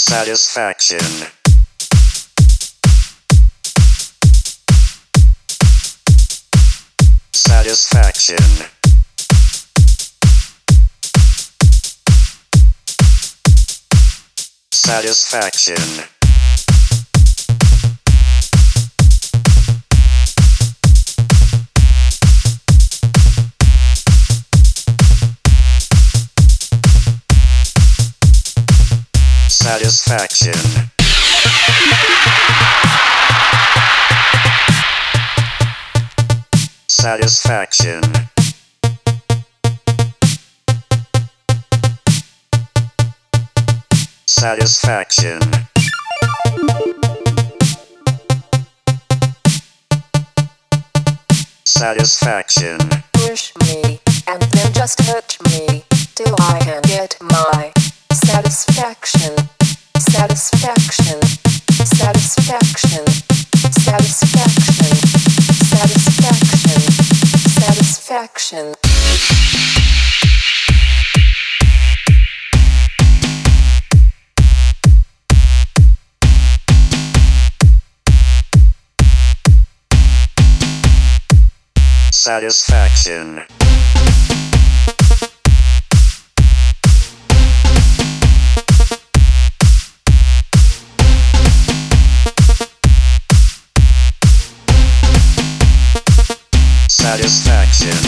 Satisfaction. Satisfaction. Satisfaction. Satisfaction. Satisfaction. Satisfaction. Satisfaction. Push me, and then just hurt me, till I can get my satisfaction. Satisfaction. Satisfaction. Satisfaction. Satisfaction. Satisfaction. Satisfaction. Satisfaction.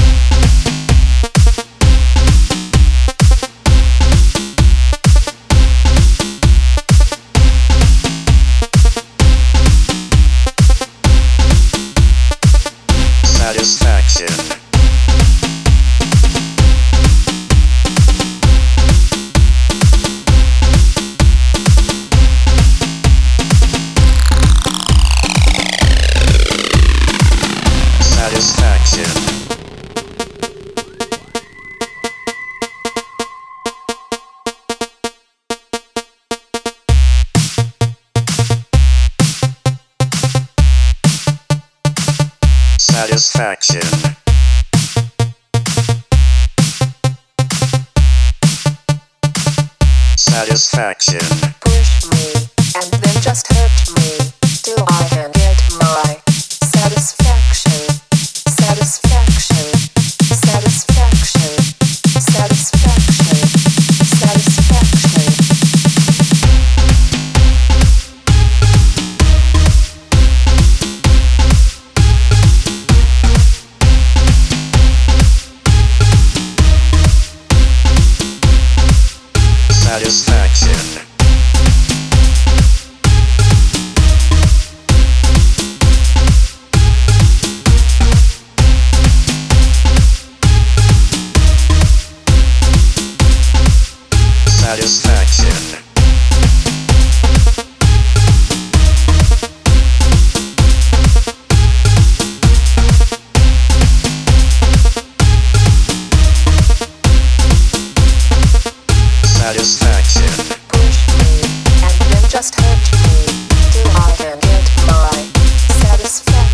Satisfaction. Satisfaction. Satisfaction. Satisfaction. Push me, and then just hurt me, till I can get my satisfaction. Satisfaction. Satisfaction. Satisfaction. Satisfaction. Satisfaction. Satisfaction. Satisfaction. Push me, and then just hurt me, till I can get my satisfaction.